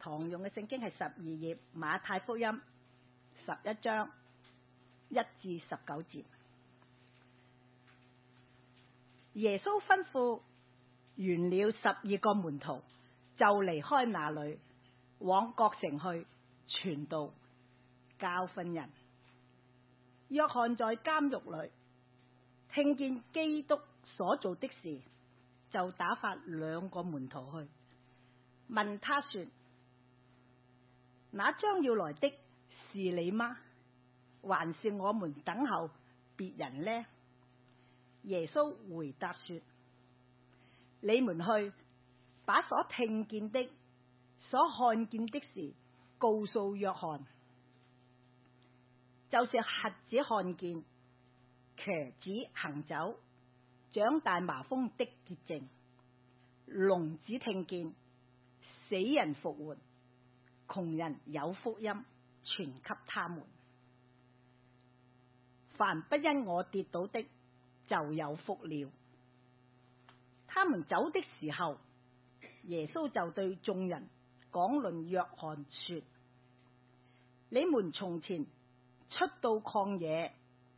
常用嘅聖經係12頁，馬太福音11章1至19節。耶穌吩咐完了12個門徒，就離開那裏，往各城去傳道，教訓人。約翰在監獄裏聽見基督所做的事，就打發2個門徒去，問他說：那將要來的是你嗎？還是我們等候別人呢？耶穌回答說：你們去，把所聽見的、所看見的事告訴約翰，就是瞎子看見，瘸子行走，長大麻風的潔淨，聾子聽見，死人復活，窮人有福音傳給他們。凡不因我跌倒的，就有福了。他們走的時候，耶穌就對眾人講論約翰說：你們從前出到曠野，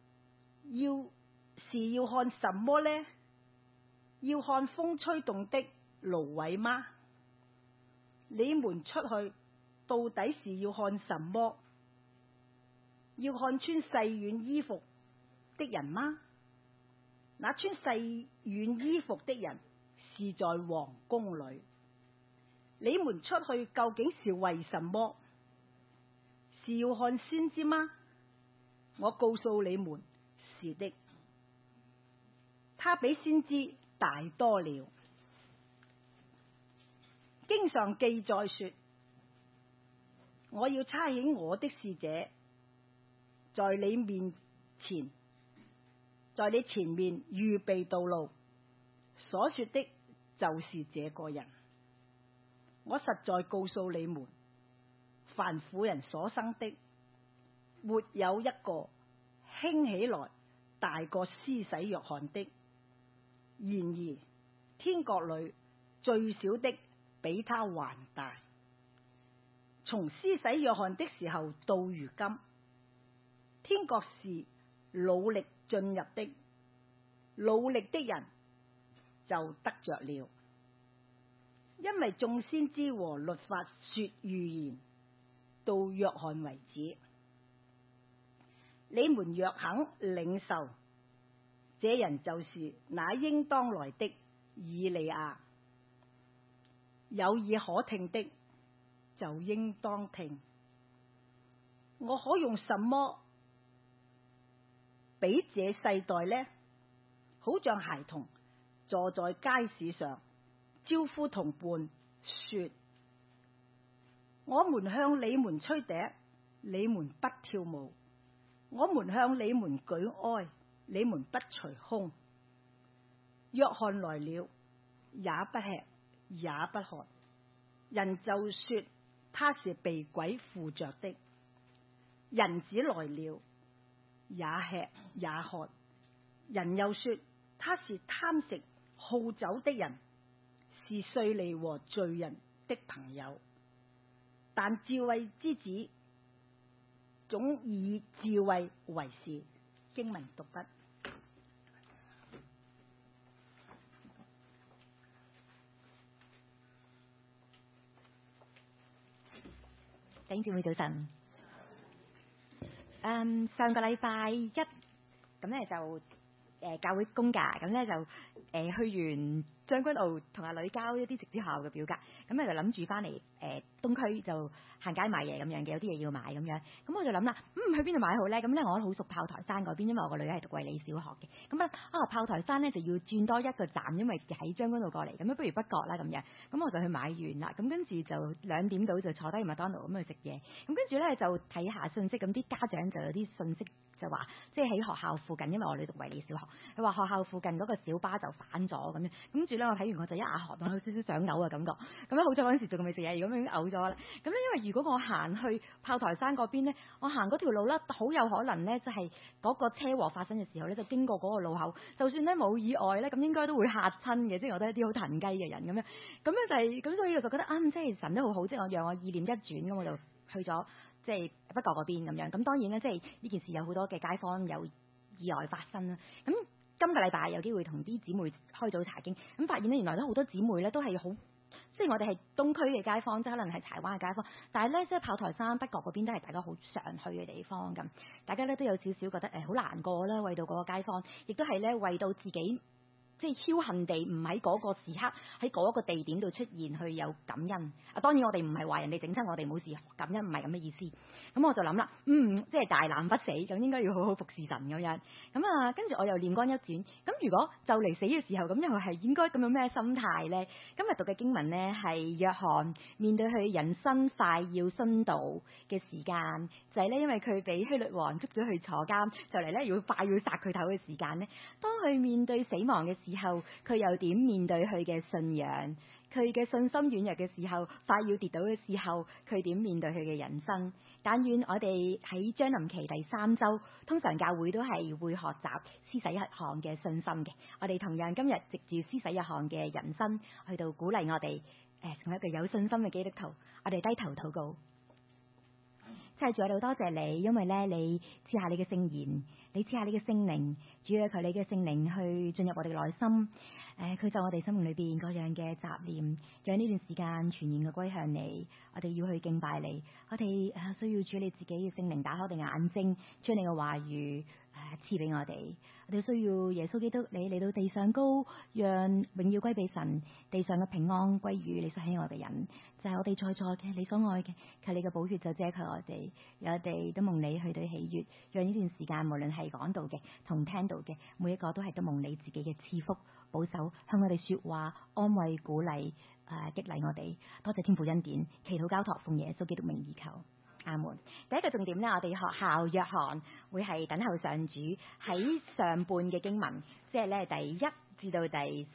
要看什麼呢？要看風吹動的蘆葦嗎？你們出去到底是要看什麼？要看穿細軟衣服的人嗎？那穿細軟衣服的人是在王宮裏。你們出去究竟是為什麼？是要看先知嗎？我告訴你們，是的，他比先知大多了。經上記載說：我要差遣我的使者在你前面預備道路。所說的就是這個人。我實在告訴你們，凡婦人所生的，沒有一個興起來大過施洗約翰的。然而天國裏最小的比他還大。從施洗約翰的時候到如今，天國是努力進入的，努力的人就得着了。因為眾先知和律法說預言，到約翰為止。你們若肯領受，這人就是那應當來的以利亞。有耳可聽的，就應當聽。我可用什麼比這世代呢？好像孩童坐在街市上，招呼同伴說：我們向你們吹笛，你們不跳舞；我們向你們舉哀，你們不捶胸。約翰來了，也不吃也不喝，人就說他是被鬼附着的。人子來了，也吃也喝，人又說他是貪食好酒的人，是稅吏和罪人的朋友。但智慧之子總以智慧為是。經文讀畢。 弟兄姊妹早晨。上個禮拜一咁咧就教會公假，咁咧就去完將軍澳同阿女交一啲直資學校嘅表格，咁咧就諗住翻嚟東區就行街買嘢咁樣嘅，有啲嘢要買咁樣，咁我就諗啦，去邊度買好咧？咁咧我都好熟炮台山嗰邊，因為我個女係讀衛理小學嘅，咁炮台山咧就要轉多一個站，因為喺將軍澳過嚟，咁不如北角啦咁樣，咁我就去買完啦，咁跟住就2點到就坐低麥當勞咁去食嘢，咁跟住咧就睇下信息，咁啲家長就有啲信息就話，即係喺學校附近，因為我女讀衛理小學，佢話學校附近嗰個小巴就反咗咁樣，跟住咧啦，我睇完我就一下汗，我有少少想嘔嘅感覺。咁咧好彩嗰陣時仲未食嘢，如果已經嘔咗啦。咁咧因為如果我行去炮台山嗰邊咧，我行嗰條路咧，好有可能咧就係嗰個車禍發生嘅時候咧，就經過嗰個路口，就算咧冇意外咧，咁應該都會嚇親嘅，即係我覺得一啲好騰雞嘅人咁樣。咁咧就係咁，所以我就覺得即係神都好好，即係我讓我意念一轉，咁我就去咗即係北角嗰邊咁樣。咁當然咧，即係呢件事有好多嘅街坊有意外發生啦。咁今個禮拜有機會同啲姊妹開早茶經，咁發現咧原來咧好多姊妹咧都係好，雖然我哋係東區嘅街坊，即係可能係柴灣嘅街坊，但係咧即係炮台山北角嗰邊都係大家好常去嘅地方咁，大家咧都有少少覺得好難過啦，為到嗰個街坊，亦都係咧為到自己。即係僥倖地唔喺嗰個時刻喺嗰個地點度出現去有感恩。當然我哋唔係話人哋整親我哋冇事感恩，唔係咁嘅意思。咁我就諗啦，即係大難不死，咁應該要好好服侍神咁樣。咁跟住我又念光一轉，咁如果就嚟死嘅時候，咁又係應該咁樣咩心態咧？今日讀嘅經文咧係約翰面對佢人生快要殉道嘅時間，就係咧因為佢俾希律王捉咗去坐監，就嚟咧快要殺佢頭嘅時間咧。當佢面對死亡嘅時候，佢又點面對佢嘅信仰？佢嘅信心軟弱嘅時候，快要跌倒嘅時候，佢點面對佢嘅人生？但願我哋喺將臨期第3週，通常教會都係會學習施洗約翰嘅信心嘅。我哋同樣今日藉住施洗約翰嘅人生，去到鼓勵我哋成為一個有信心嘅基督徒。我哋低頭禱告。真係主，我哋多謝你，因為咧你賜下你嘅聖言，你賜下你嘅聖靈，主要求你嘅聖靈去進入我哋嘅內心，驅走我哋生命裏邊各樣嘅雜念，讓呢段時間全然嘅歸向你。我哋要去敬拜你，我哋需要主你自己嘅聖靈打開我哋眼睛，將你嘅話語賜俾我哋。我哋需要耶穌基督你嚟到地上高，讓榮耀歸俾神，地上嘅平安歸於你所喜愛嘅人，就係我哋在座嘅你所愛嘅，求你嘅寶血就遮蓋我哋，讓我哋都蒙你去到喜悅，讓呢段時間無論係講道嘅同聽到嘅每一個都係都蒙你自己嘅賜福保守，向我哋說話安慰鼓勵激勵我哋。多謝天父恩典，祈禱交託奉耶穌基督名而求。阿門。第一個重點呢，我哋學校約翰會係等候上主喺上半嘅經文，即係咧第1至到第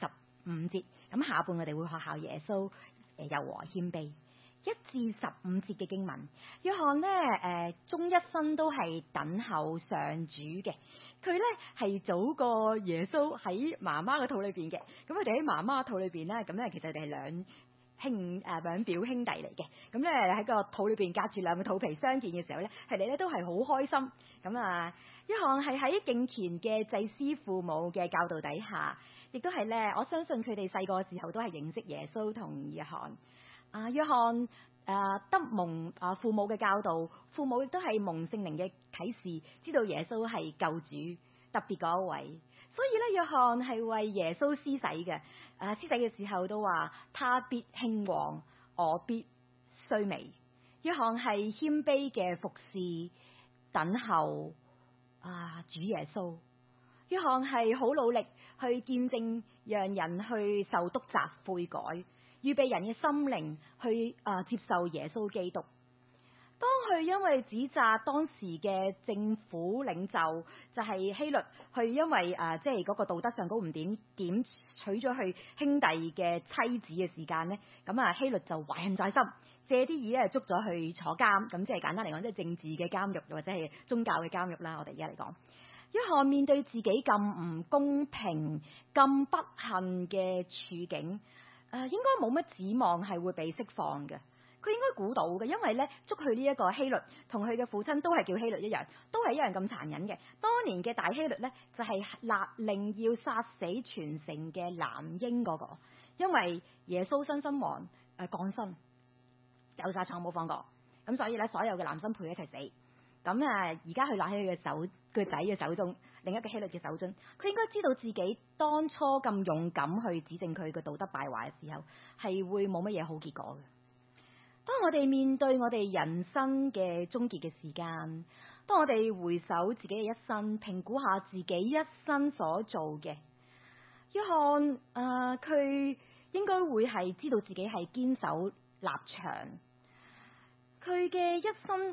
15節。咁下半我哋會學校耶穌柔和謙卑。1至15節嘅經文，約翰呢終一生都係等候上主嘅。佢咧係早過耶穌喺媽媽嘅肚裏邊嘅。咁佢哋喺媽媽嘅肚裏邊咧，咁咧其實佢哋係兩表兄弟嚟嘅。咁咧喺個肚裏邊隔住兩個肚皮相見嘅時候咧，佢哋咧都係好開心。咁約翰係喺敬虔嘅祭司父母嘅教導底下，亦都係咧我相信佢哋細個嘅時候都係認識耶穌同約翰。約翰得蒙父母嘅教導，父母亦都係蒙聖靈嘅啟示，知道耶穌係救主特別嗰一位。所以咧，約翰係為耶穌施洗嘅。施洗嘅時候都話：他必興旺，我必衰微。約翰係謙卑嘅服侍，等候主耶穌。約翰係好努力去見證，讓人去受督責悔改，預備人嘅心靈去接受耶穌基督。當佢因為指責當時嘅政府領袖就係希律，去因為即係嗰個道德上高唔點娶咗佢兄弟嘅妻子嘅時間呢，咁希律就懷恨在心，借啲意咧捉咗去坐監。咁即係簡單嚟講，即係政治嘅監獄或者係宗教嘅監獄啦。我哋而家嚟講，約翰面對自己咁唔公平、咁不幸嘅處境，應該冇乜指望係會被釋放嘅。佢應該估到嘅，因為咧捉佢呢一個希律同佢嘅父親都係叫希律一樣，都係一樣咁殘忍嘅。當年嘅大希律咧就係勒令要殺死全城嘅男嬰嗰個，因為耶穌新生王降生有殺錯冇放過，咁所以咧所有嘅男生陪佢一齊死。咁而家佢攞起佢嘅手，佢仔嘅手中，另一個希律嘅手中，佢應該知道自己當初咁勇敢去指證佢嘅道德敗壞嘅時候，係會冇乜嘢好結果嘅。當我哋面對我哋人生嘅終結嘅時間，當我哋回首自己嘅一生，評估下自己一生所做嘅，約翰佢應該會係知道自己係堅守立場，佢嘅一生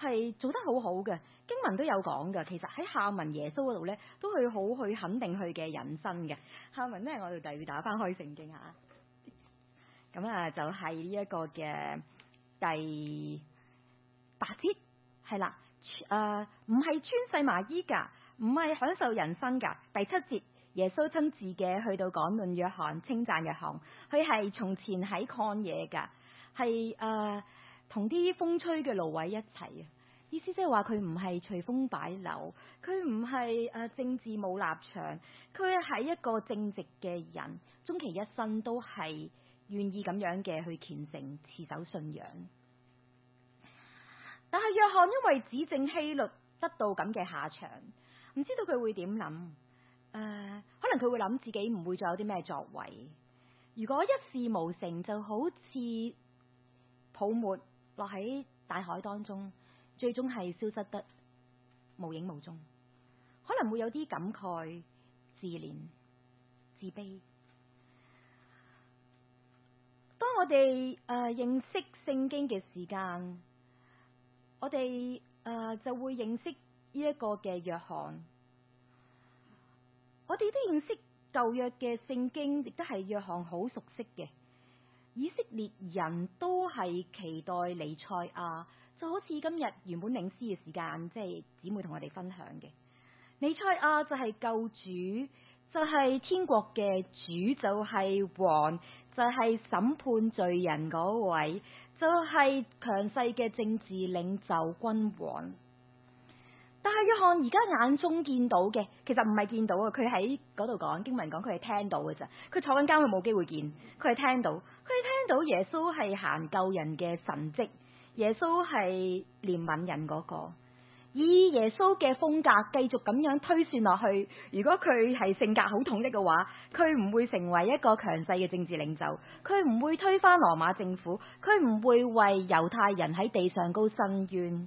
係做得好好嘅。經文都有講嘅，其實喺下文耶穌嗰度咧，都去好去肯定佢嘅人生嘅。下文咧，我哋就要打翻開聖經嚇。咁啊，就係呢一個嘅第8節，係啦，唔係穿細麻衣㗎，唔係享受人生㗎。第7節，耶穌親自嘅去到講論約翰，稱讚約翰，佢係從前喺曠野㗎，係同啲風吹嘅蘆葦一齊啊！意思即係話佢唔係隨風擺柳，佢唔係政治冇立場，佢係一個正直嘅人，終其一生都係願意咁樣嘅去虔誠持守信仰。但係約翰因為指證希律得到咁嘅下場，唔知道佢會點諗？可能佢會諗自己唔會再有啲咩作為。如果一事無成，就好似泡沫落喺大海當中，最終係消失得無影無蹤。可能會有啲感慨、自憐、自卑。當我哋認識聖經嘅時間，我哋就會認識呢一個嘅約翰。我哋都認識舊約嘅聖經，亦都係約翰好熟悉嘅。以色列人都係期待彌賽亞，就好似今日原本領詩嘅時間，即係姊妹同我哋分享嘅。彌賽亞就係救主，就係天國嘅主，就係王，就係審判罪人嗰位，就係強勢嘅政治領袖君王。但係約翰而家眼中見到嘅，其實唔係見到啊！佢喺嗰度講經文講，佢係聽到嘅咋。佢坐緊監，佢冇機會見，佢係聽到。佢係聽到耶穌係行救人嘅神蹟，耶穌係憐憫人嗰個。以耶穌嘅風格繼續咁樣推算落去，如果佢係性格好統一嘅話，佢唔會成為一個強勢嘅政治領袖，佢唔會推翻羅馬政府，佢唔會為猶太人喺地上高伸冤。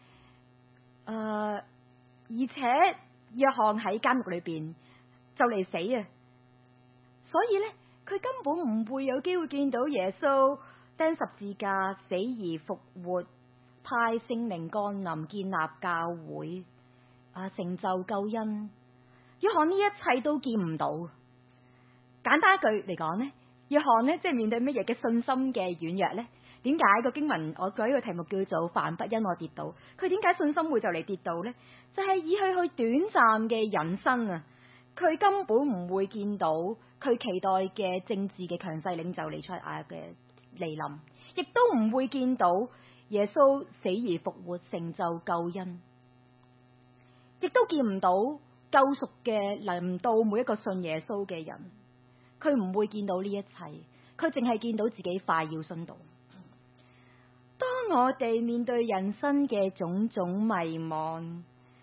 而且約翰喺監獄裏邊就嚟死啊，所以呢，佢根本唔會有機會見到耶穌釘十字架死而復活，派聖靈降臨建立教會，成就救恩。約翰呢一切都見唔到。簡單一句嚟講呢，約翰呢即係面對乜嘢嘅信心嘅軟弱呢？點解個經文我舉個題目叫做凡不因我跌倒？佢點解信心會就嚟跌倒呢？就係以佢去短暫嘅人生啊，佢根本唔會見到佢期待嘅政治嘅強勢領袖彌賽亞嘅來臨，亦都唔會見到耶穌死而復活成就救恩，亦都見唔到救贖嘅臨到每一個信耶穌嘅人。佢唔會見到呢一切，佢淨係見到自己快要殉道。當我哋面對人生嘅種種迷茫，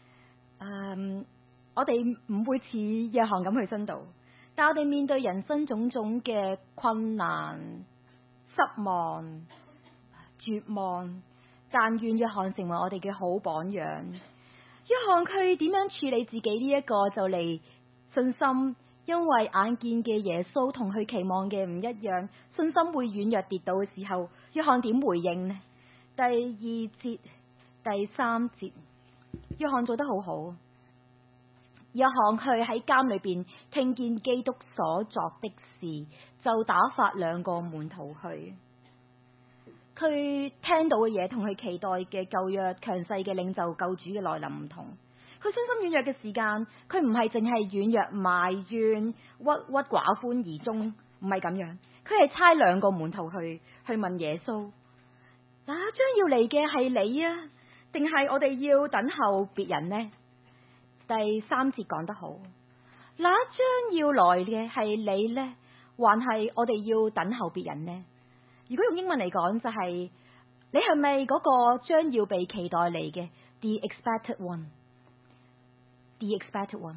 我哋唔會似約翰咁去殉道，但我哋面對人生種種嘅困難、失望、絕望，但願約翰成為我哋嘅好榜樣。約翰佢點樣處理自己呢一個就嚟信心，因為眼見嘅耶穌同佢期望嘅唔一樣，信心會軟弱跌倒嘅時候，約翰點回應呢？第2節、第3節，約翰做得好好。約翰佢喺監裏邊聽見基督所作的事，就打發2個門徒去。佢聽到嘅嘢同佢期待嘅舊約強勢嘅領袖救主嘅來臨唔同。佢信心軟弱嘅時間，佢唔係淨係軟弱埋怨、鬱鬱寡歡而終，唔係咁樣。佢係差2個門徒去問耶穌：嗱，將要嚟嘅係你啊，定係我哋要等候別人呢？第3節講得好，那將要來嘅係你呢，還係我哋要等候別人呢？如果用英文嚟講，就係你係咪嗰個將要被期待嚟嘅 The expected one。The expected one。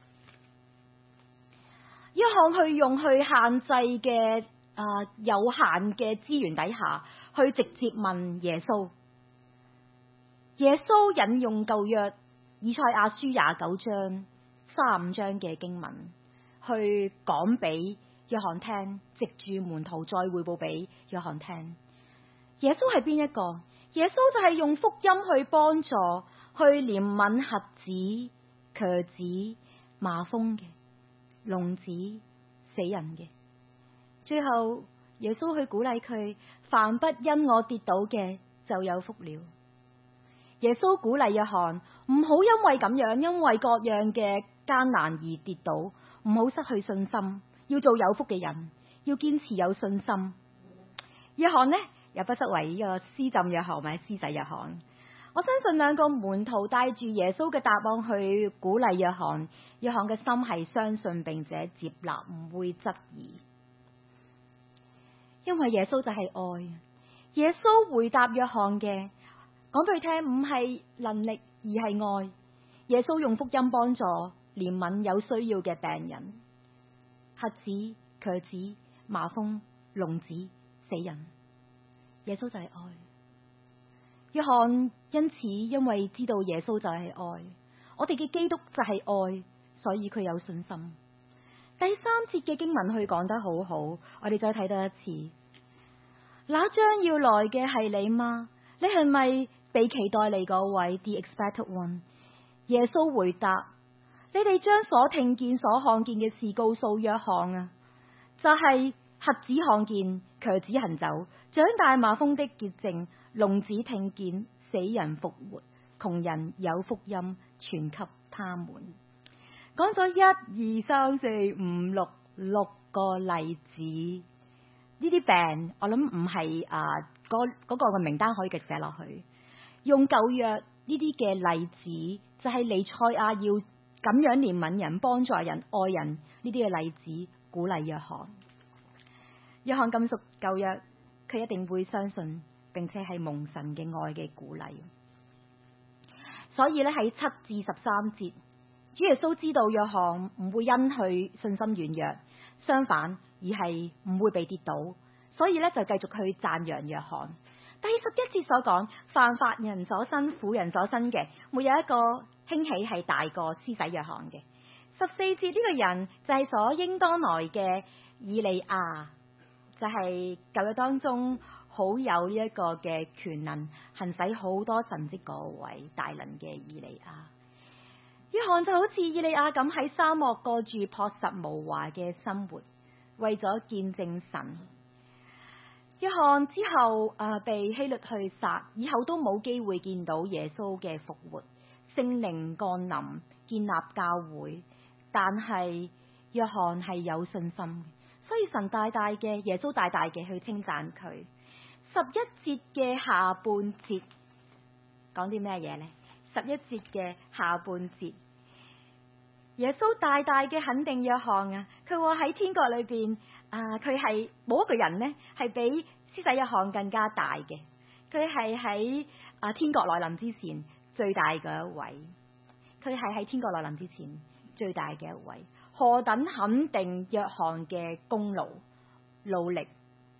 約翰去用去限制嘅有限嘅資源底下，去直接問耶穌。耶穌引用舊約以賽亞書29章、35章嘅經文，去講俾約翰聽，藉住門徒再匯報俾約翰聽。耶穌係邊一個？ 耶穌就係用福音去幫助、去憐憫瞎子、瘸子、麻風嘅、聾子、死人嘅。最後耶穌去鼓勵佢，凡不因我跌倒嘅就有福了。耶穌鼓勵約翰唔好因為咁樣，因為各樣嘅艱難而跌倒，唔好失去信心，要做有福嘅人，要堅持有信心。約翰呢，又不失為呢個施浸約翰或者施洗約翰。我相信兩個門徒帶住耶穌嘅答案去鼓勵約翰，約翰嘅心係相信並且接納，唔會質疑。因為耶穌就係愛，耶穌回答約翰嘅，講俾佢聽唔係能力而係愛。耶穌用福音幫助憐憫有需要嘅病人，瞎子、瘸子、麻風、聾子、死人。耶穌就係愛。約翰因此因為知道耶穌就係愛，我哋嘅基督就係愛，所以佢有信心。第三節嘅經文佢講得好好，我哋再睇多一次。那將要來嘅係你嗎？你係咪被期待嚟嗰位 The expected one？ 耶穌回答：你哋將所聽見、所看見嘅事告訴約翰啊，就係瞎子看見、瘸子行走、長大麻風的潔淨、聾子聽見、死人復活、窮人有福音傳給他們。講咗1、2、3、4、5、6個例子，呢啲病我諗唔係嗰個嘅名單可以嘅寫落去。用舊約呢啲嘅例子，就係彌賽亞要咁樣憐憫人、幫助人、愛人呢啲嘅例子，鼓勵約翰。約翰咁熟舊約，佢一定會相信，並且係蒙神嘅愛嘅鼓勵。所以咧喺7至13節，主耶穌知道約翰唔會因佢信心軟弱，相反而係唔會被跌倒，所以咧就繼續去讚揚約翰。第11節所講，凡法人所生、婦人所生嘅，沒有一個興起係大過施洗約翰嘅。14節呢個人就係所應當來嘅以利亞，就係舊約當中好有呢一個嘅權能，行使好多神蹟嗰位大能嘅以利亞。約翰就好似以利亞咁喺沙漠過住樸實無華嘅生活，為咗見證神。約翰之後被希律去殺，以後都冇機會見到耶穌嘅復活，聖靈降臨建立教會，但係約翰係有信心嘅，所以神大大嘅，耶穌大大嘅去稱讚佢。11節嘅下半節講啲咩嘢呢？11節嘅下半節，耶穌大大嘅肯定約翰啊！佢話喺天國裏邊佢係冇一個人呢係比施洗約翰更加大嘅。佢係喺天國來臨之前最大嘅一位。佢係喺天國來臨之前最大嘅一位。何等肯定約翰嘅功勞努力！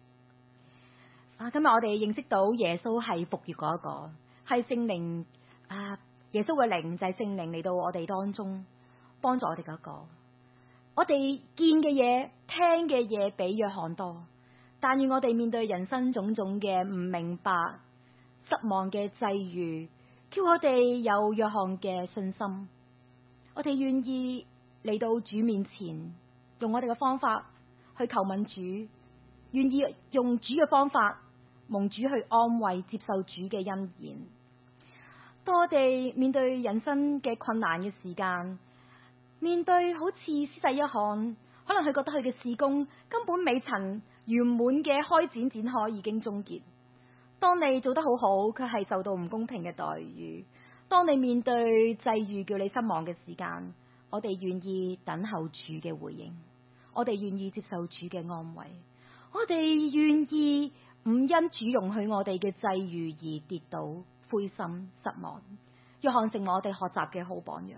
今日我哋認識到耶穌係復活嗰一個，係聖靈耶穌嘅靈就係聖靈嚟到我哋當中，幫助我哋嗰個。我哋見嘅嘢、聽嘅嘢比約翰多，但願我哋面對人生種種嘅唔明白、失望嘅際遇，叫我哋有約翰嘅信心。我哋願意嚟到主面前，用我哋嘅方法去求問主，願意用主嘅方法蒙主去安慰，接受主嘅恩言。當我哋面對人生嘅困難嘅時間，面對好似施洗約翰，可能佢覺得佢嘅事工根本未曾圓滿嘅開展開，已經終結。當你做得好好，佢係受到唔公平嘅待遇。當你面對際遇叫你失望嘅時間，我哋願意等候主嘅回應，我哋願意接受主嘅安慰，我哋願意唔因主容許我哋嘅際遇而跌倒、灰心、失望。約翰成為我哋學習嘅好榜樣。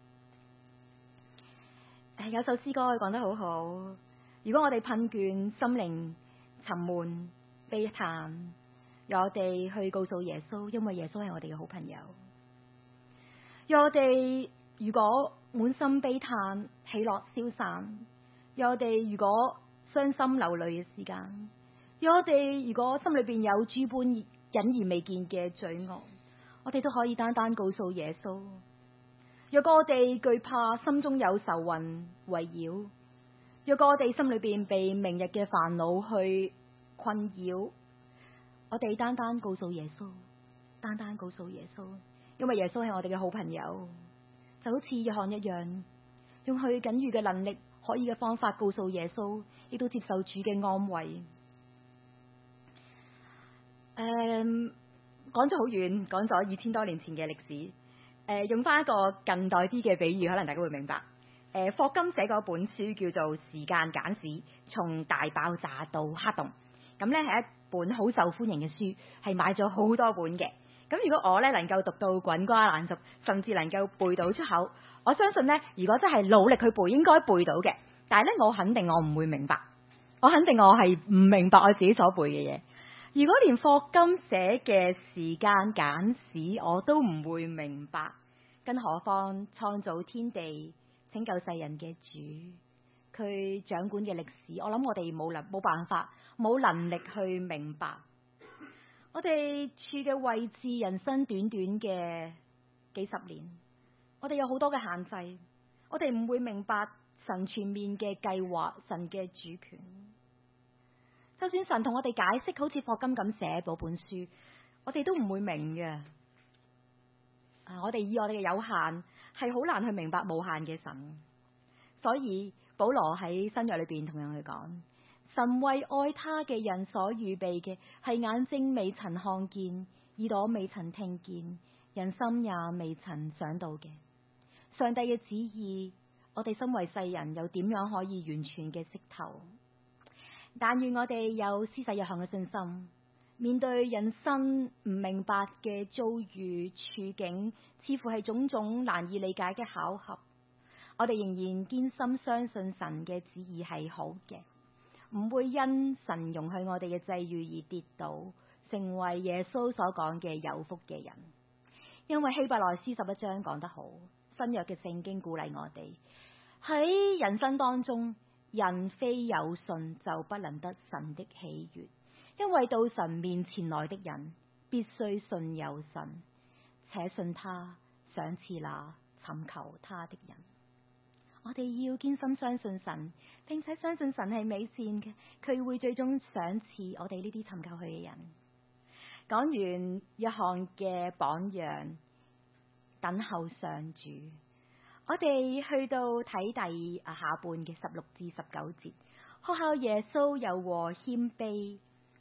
有首詩歌佢講得好好，如果我哋困倦、心靈沉悶、悲嘆，讓我哋去告訴耶穌，因為耶穌係我哋嘅好朋友。讓我哋如果滿心悲嘆、喜樂消散，讓我哋如果傷心流淚嘅時間，讓我哋如果心裏邊有諸般隱而未見嘅罪惡，我哋都可以單單告訴耶穌。若果我哋懼怕心中有愁雲圍繞，若果我哋心裏邊被明日嘅煩惱去困擾，我哋單單告訴耶穌，單單告訴耶穌，因為耶穌係我哋嘅好朋友，就好似約翰一樣，用佢僅餘嘅能力、可以嘅方法告訴耶穌，亦都接受主嘅安慰。講咗好遠，講咗2000多年前嘅歷史。用翻一個近代啲嘅比喻，可能大家會明白。霍金寫過一本書叫做《時間簡史：從大爆炸到黑洞》，咁呢係一本好受歡迎嘅書，係買咗好多本嘅。咁如果我呢能夠讀到滾瓜爛熟，甚至能夠背到出口，我相信呢，如果真係努力去背，應該背到嘅。但係呢，我肯定我唔會明白，我肯定我係唔明白我自己所背嘅嘢。如果連霍金寫嘅時間簡史我都唔會明白，更何況創造天地、拯救世人嘅主，佢掌管嘅歷史，我諗我哋冇辦法、冇能力去明白。我哋處嘅位置，人生短短嘅幾十年，我哋有好多嘅限制，我哋唔會明白神全面嘅計劃、神嘅主權。就算神同我哋解釋，好似霍金咁寫嗰本書，我哋都唔會明嘅。我哋以我哋嘅有限，係好難去明白無限嘅神。所以保羅喺新約裏邊同樣去講，神為愛他嘅人所預備嘅，係眼睛未曾看見，耳朵未曾聽見，人心也未曾想到嘅。上帝嘅旨意，我哋身為世人又點樣可以完全嘅識透？但願我哋有施洗約翰嘅信心，面對人生唔明白嘅遭遇處境，似乎係種種難以理解嘅巧合，我哋仍然堅心相信神嘅旨意係好嘅，唔會因神容許我哋嘅際遇而跌倒，成為耶穌所講嘅有福嘅人。因為希伯來書11章講得好，新約嘅聖經鼓勵我哋喺人生當中，人非有信就不能得神的喜悅，因為到神面前來的人必須信有神，且信他賞賜那尋求他的人。我哋要堅心相信神，並且相信神係美善嘅，佢會最終賞賜我哋呢啲尋求佢嘅人。講完約翰嘅榜樣，等候上主，我哋去到睇第下半嘅16至19節，學效耶穌柔和謙卑。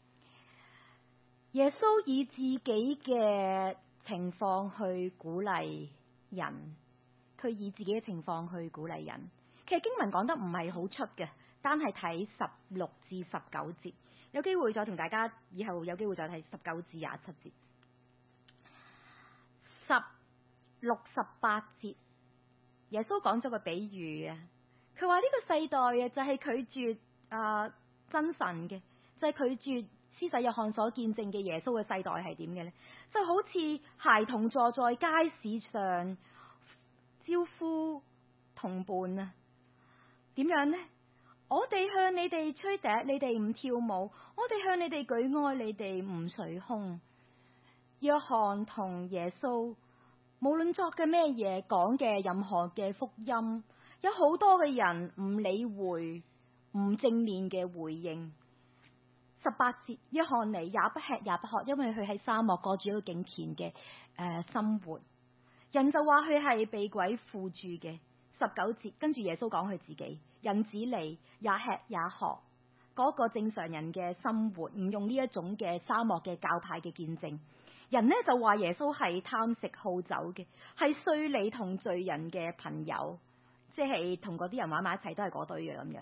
耶穌以自己嘅情況去鼓勵人，佢以自己嘅情況去鼓勵人。其實經文講得唔係好出嘅，單係睇16至19節，有機會再同大家以後有機會再睇19至27節。16、18節。耶穌講咗個比喻啊，佢話呢個世代啊就係拒絕真神嘅，就係拒絕施洗約翰所見證嘅耶穌嘅世代係點嘅呢？就好似孩童坐在街市上招呼同伴啊，點樣呢？我哋向你哋吹笛，你哋唔跳舞；我哋向你哋舉哀，你哋唔捶胸。約翰同耶穌，無論作嘅咩嘢，講嘅任何嘅福音，有好多嘅人唔理會，唔正面嘅回應。18節，約翰嚟也不吃也不喝，因為佢喺沙漠過住一個敬虔嘅生活。人就話佢係被鬼附住嘅。19節，跟住耶穌講佢自己，人子嚟也吃也喝，嗰個正常人嘅生活，唔用呢一種嘅沙漠嘅教派嘅見證。人呢就話耶穌係貪食好酒嘅，係稅吏同罪人嘅朋友，即係同嗰啲人玩埋一齊都係嗰堆嘅咁樣。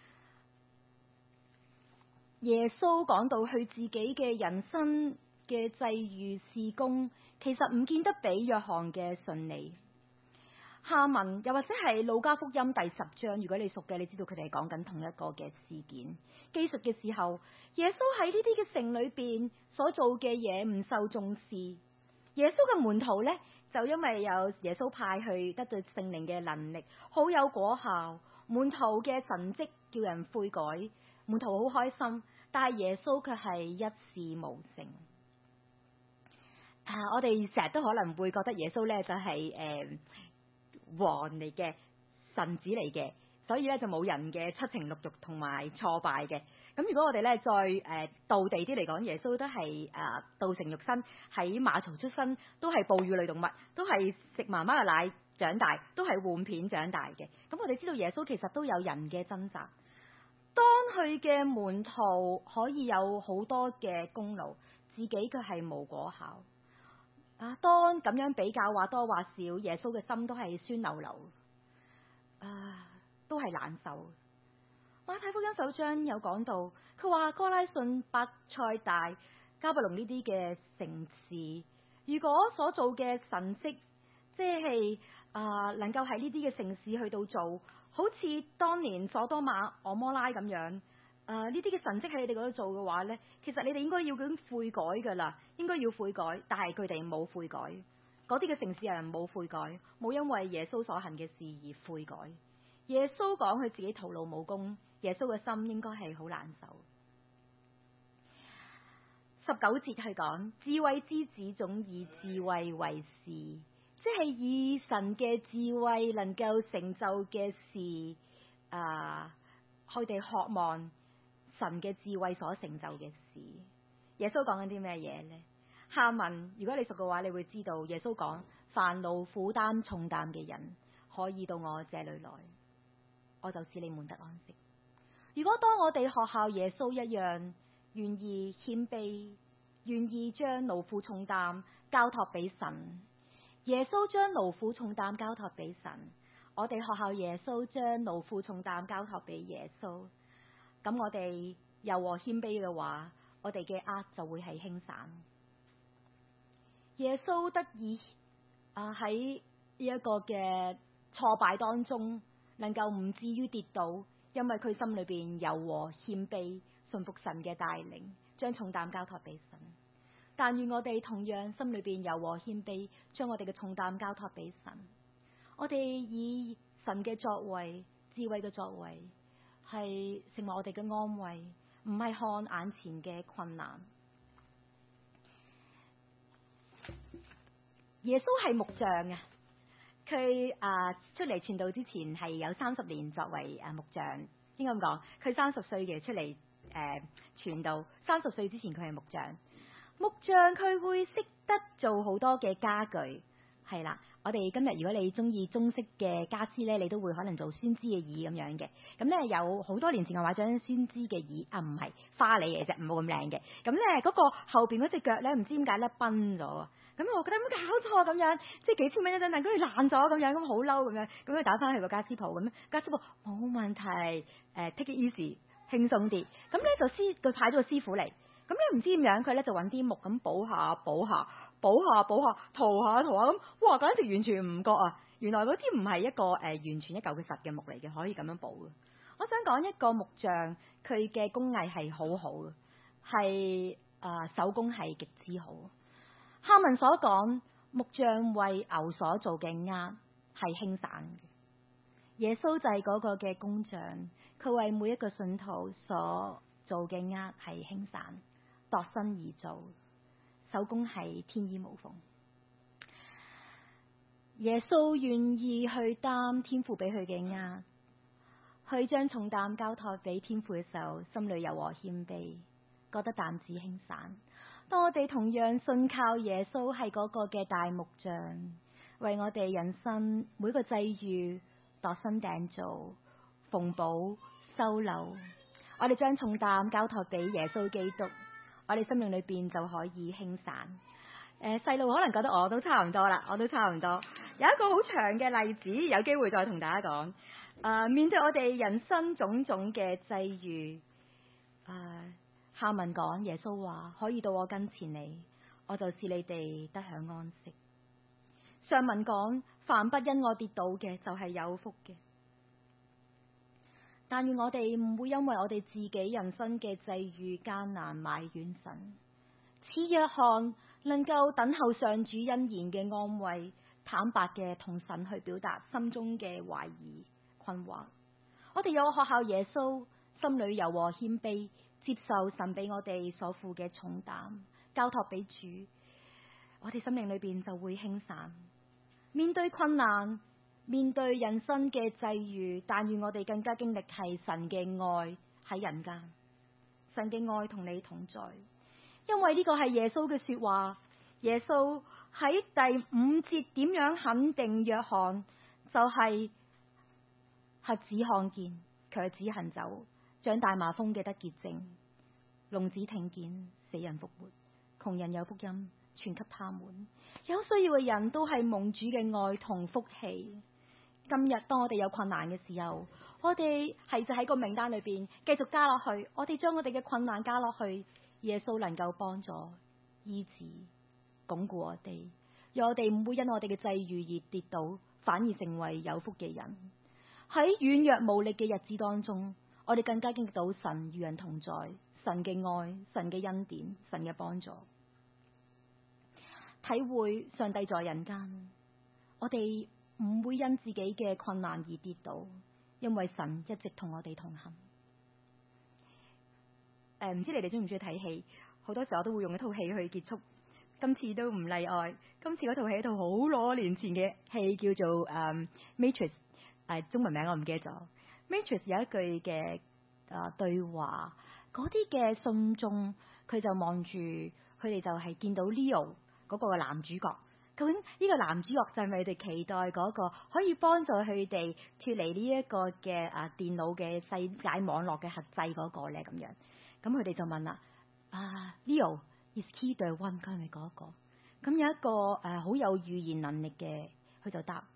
耶穌講到佢自己嘅人生嘅際遇事工，其實唔見得比約翰嘅順利。下文又或者係路加福音第10章，如果你熟嘅，你知道佢哋係講緊同一個嘅事件。記述嘅時候，耶穌喺呢啲嘅城裏邊所做嘅嘢唔受重視。耶穌嘅門徒呢，就因為有耶穌派去得到聖靈嘅能力，好有果效。門徒嘅神蹟叫人悔改，門徒好開心，但係耶穌卻係一事無成。 我哋成日都可能會覺得耶穌咧就係王嚟嘅，神子嚟嘅，所以咧就冇人嘅七情六慾同埋挫敗嘅。咁如果我哋咧再道地啲嚟講，耶穌都係道成肉身，喺馬槽出生，都係哺乳類動物，都係食媽媽嘅奶長大，都係換片長大嘅。咁我哋知道耶穌其實都有人嘅掙扎。當佢嘅門徒可以有好多嘅功勞，自己卻係無果效。當咁樣比較話多話少，耶穌嘅心都係酸溜溜，都係難受。馬太福音首章有講到，佢話哥拉汛、伯賽大、迦百農呢啲嘅城市，如果所做嘅神蹟，即係能夠喺呢啲嘅城市去到做，好似當年所多瑪、俄摩拉咁樣，呢啲嘅神蹟喺你哋嗰度做嘅話呢，其實你哋應該要咁悔改噶啦，應該要悔改，但係佢哋冇悔改，嗰啲嘅城市人冇悔改，冇因為耶穌所行嘅事而悔改。耶穌講佢自己徒勞無功，耶穌嘅心應該係好難受。19節係講智慧之子總以智慧為事，即係以神嘅智慧能夠成就嘅事，佢哋渴望神嘅智慧所成就嘅事。耶穌講緊啲咩嘢呢？下文如果你熟嘅話，你會知道耶穌講：凡勞苦擔重擔嘅人，可以到我這裏來，我就使你們得安息。如果當我哋學效耶穌一樣，願意謙卑，願意將勞苦重擔交託俾神，耶穌將勞苦重擔交託俾神，我哋學效耶穌將勞苦重擔交託俾耶穌，咁我哋柔和謙卑嘅話，我哋嘅軛就會係輕省。耶穌得以喺呢一個嘅挫敗當中，能夠唔至於跌倒，因為佢心裏邊柔和謙卑，順服神嘅帶領，將重擔交託俾神。但願我哋同樣心裏邊柔和謙卑，將我哋嘅重擔交託俾神。我哋以神嘅作為、智慧嘅作為，係成為我哋嘅安慰，唔係看眼前嘅困難。耶穌係木匠啊！佢出嚟傳道之前係有30年作為木匠，應該咁講。佢30歲嘅出嚟傳道，30歲之前佢係木匠。木匠佢會識得做好多嘅家具，係啦。我哋今日如果你中意中式嘅家私咧，你都會可能做酸枝嘅椅咁樣嘅。咁咧有好多年前我買咗張酸枝嘅椅，唔係花嚟嘅啫，唔好咁靚嘅。咁咧嗰個後邊嗰隻腳咧，唔知點解咧崩咗。咁我覺得咁搞錯咁樣，即係幾千蚊一張凳，跟住爛咗咁樣，咁好嬲咁樣。咁佢打翻去個家私鋪，咁家私鋪冇問題，take it easy，輕鬆啲。咁咧就佢派咗個師傅嚟。咁咧唔知點樣，佢咧就揾啲木咁補下，塗下咁，哇！簡直完全唔覺啊！原來嗰啲唔係一個完全一嚿嘅實嘅木嚟嘅，可以咁樣補嘅。我想講一個木匠，佢嘅工藝係好好嘅，係手工係極之好。下文所講，木匠為牛所做嘅軛係輕省嘅。耶穌就係嗰個嘅工匠，佢為每一個信徒所做嘅軛係輕省，度身而做，手工係天衣無縫。耶穌願意去擔天父俾佢嘅軛，去將重擔交託俾天父嘅時候，心裏柔和謙卑，覺得擔子輕省。當我哋同樣信靠耶穌係嗰個嘅大木匠，為我哋人生每個際遇度身訂造、縫補、修留，我哋將重擔交託俾耶穌基督，我哋生命裏邊就可以輕省。細路可能覺得我都差唔多啦，我都差唔多。有一個好長嘅例子，有機會再同大家講。面對我哋人生種種嘅際遇，下文講耶穌話可以到我跟前嚟，我就使你哋得享安息。上文講凡不因我跌倒嘅就係有福嘅。但願我哋唔會因為我哋自己人生嘅際遇艱難埋怨神。似約翰能夠等候上主恩言嘅安慰，坦白嘅同神去表達心中嘅懷疑困惑。我哋有學效耶穌，心裏柔和謙卑，接受神俾我哋所負嘅重擔，交託俾主。 我哋生命裏邊就會輕散。面對困難，面對人生嘅際遇，但願我哋更加經歷係神嘅愛喺人間，神嘅愛同你同在。因為呢個係耶穌嘅說話，耶穌喺第5節點樣肯定約翰，就係瞎子看見，瘸子行走，長大麻風嘅得潔淨，聾子聽見，死人復活，窮人有福音傳給他們，有需要嘅人都係蒙主嘅愛同福氣。今日當我哋有困難嘅時候，我哋係就喺個名單裏邊繼續加落去，我哋將我哋嘅困難加落去，耶穌能夠幫助、醫治、鞏固我哋，讓我哋唔會因我哋嘅際遇而跌倒，反而成為有福嘅人。喺軟弱無力嘅日子當中，我哋更加經歷到神與人同在，神嘅愛、神嘅恩典、神嘅幫助，體會上帝在人間。我哋唔會因自己嘅困難而跌倒，因為神一直同我哋同行。唔知你哋中唔中意睇戲？好多時候我都會用一套戲去結束，今次都唔例外。今次嗰套戲係一套好多年前嘅戲，叫做Matrix，中文名我唔記得咗。Matrix 有一句嘅對話，嗰啲嘅信眾佢就望住佢哋，就係見到 Leo 嗰個男主角。究竟呢個男主角就係咪佢哋期待嗰個可以幫助佢哋脫離呢一個嘅電腦嘅世界網絡嘅核制嗰個咧？咁樣，咁佢哋就問啦，Leo is he the one？ 佢係咪嗰個？咁有一個好有預言能力嘅，佢就答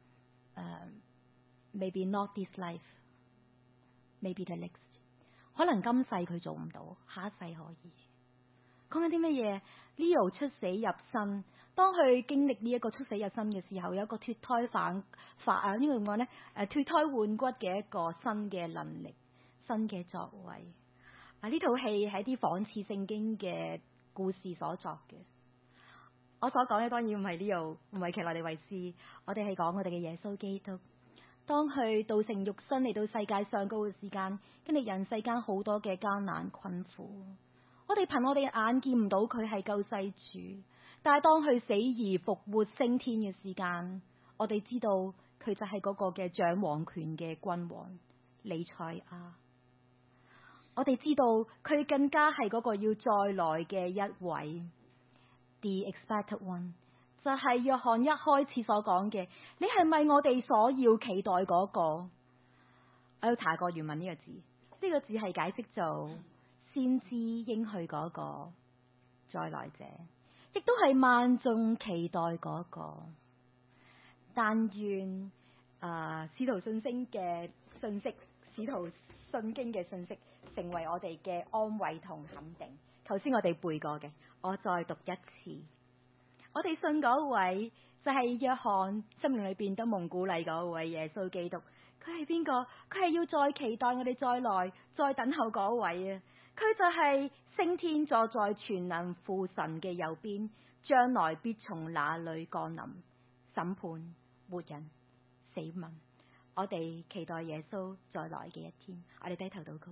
maybe not this life，maybe the next。可能今世佢做唔到，下一世可以。講緊啲乜嘢？Leo 出死入生。當佢經歷呢一個出死入生嘅時候，有一個脫胎呢個點講咧？脫胎換骨嘅一個新嘅能力、新嘅作為。呢套戲係啲仿似聖經嘅故事所作嘅。我所講嘅當然唔係Leo，唔係奇洛李維斯，我哋係講我哋嘅耶穌基督。當佢道成肉身嚟到世界上高嘅時間，經歷人世間好多嘅艱難困苦。我哋憑我哋眼見唔到佢係救世主。但係當佢死而復活升天嘅時間，我哋知道佢就係嗰個嘅掌王權嘅君王彌賽亞。我哋知道佢更加係嗰個要再來嘅一位 The Expected One， 就係約翰一開始所講嘅，你係咪我哋所要期待嗰個？我要查過原文呢個字，呢個字係解釋做先知應許嗰個再來者。亦都係萬眾期待嗰個，但願使徒信經嘅信息，使徒信經嘅信息成為我哋嘅安慰同肯定。頭先我哋背過嘅，我再讀一次。我哋信嗰位就係約翰生命裏邊得蒙鼓勵嗰位耶穌基督。佢係邊個？佢係要再期待我哋再來，再等候嗰位啊！佢就係升天坐在全能父神嘅右邊，將來必從那裏降臨審判活人死民。我哋期待耶穌再來嘅一天。我哋低頭禱告，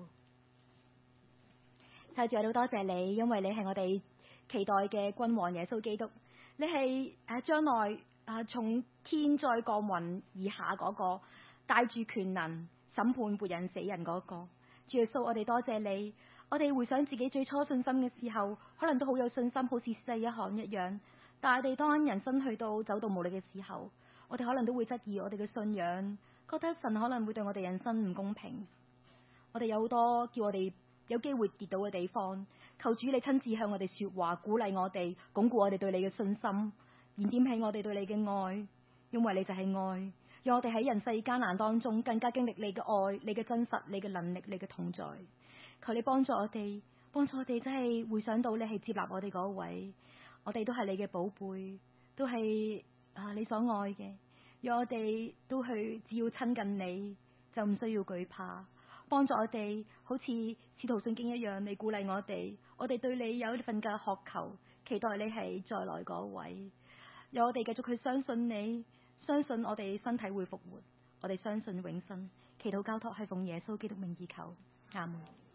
太主都多謝你，因為你係我哋期待嘅君王耶穌基督。你係將來從天再降雲而下嗰個，帶住權能審判活人死人嗰個。主耶穌，我哋多謝你。我哋回想自己最初信心嘅時候，可能都好有信心，好似世一行一樣。但係我哋當人生去到走到無力嘅時候，我哋可能都會質疑我哋嘅信仰，覺得神可能會對我哋人生唔公平。我哋有好多叫我哋有機會跌倒嘅地方，求主你親自向我哋說話，鼓勵我哋，鞏固我哋對你嘅信心，燃點起我哋對你嘅愛，因為你就係愛，讓我哋喺人世艱難當中更加經歷你嘅愛、你嘅真實、你嘅能力、你嘅同在。求你幫助我哋，真係回想到你係接納我哋嗰位，我哋都係你嘅寶貝，都係你所愛嘅，讓我哋都去只要親近你，就唔需要懼怕。幫助我哋好似使徒信經一樣，你鼓勵我哋對你有一份嘅渴求，期待你係再來嗰位，讓我哋繼續去相信你，相信我哋身體會復活，我哋相信永生。祈禱交託係奉耶穌基督名義求，阿門。